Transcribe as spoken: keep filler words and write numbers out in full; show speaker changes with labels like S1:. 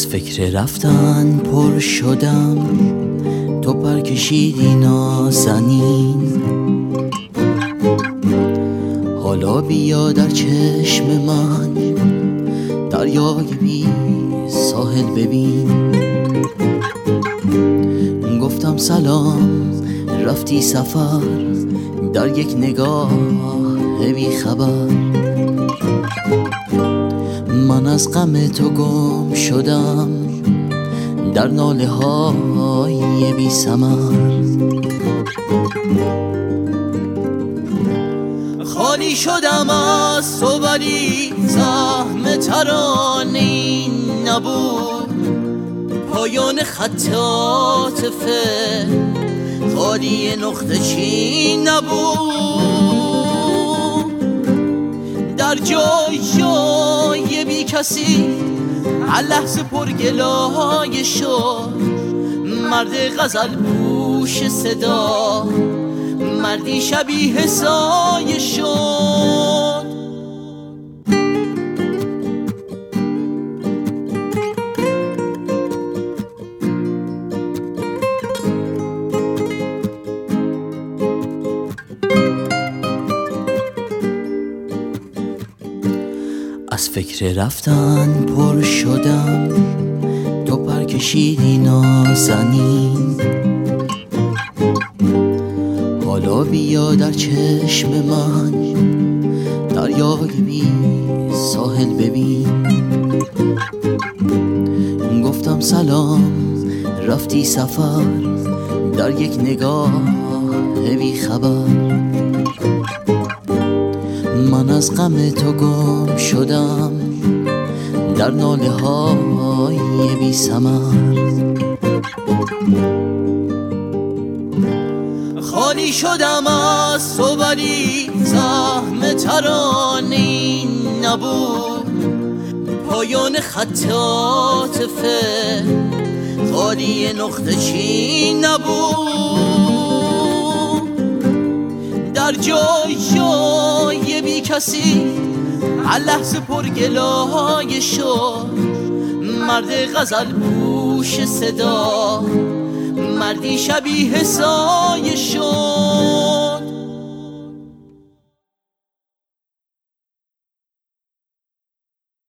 S1: فکر رفتن پر شدم، تو پر کشیدی نازنین. حالا بیا در چشم من دریای بی ساحل ببین. گفتم سلام، رفتی سفر، در یک نگاه بی خبر. من از غم تو گم شدم در ناله های بی ثمر. خالی شدم از تو ولی زحم ترانه نبود. پایان خط عاطفه خالی نقطه چین نبود. در جای جای بی کسی هر لحظه پرگلایه شد. مرد غزل پوش صدا، مردی شبیه سایه شد. از فکر رفتن پر شدم، تو پر کشیدی نازنین. حالا بیا در چشم من دریای بی ساحل ببین. گفتم سلام، رفتی سفر، در یک نگاه بی خبر. من از غم تو گم شدم در ناله های بی ثمر. خالی شدم از تو ولی زحم ترانه نبود. پایان خط عاطفه خالی نقطه چین نبود. در جای جای بی کسی هر لحظه پرگلایه شد. مرد غزل پوش صدا، مردی شبیه سایه شد.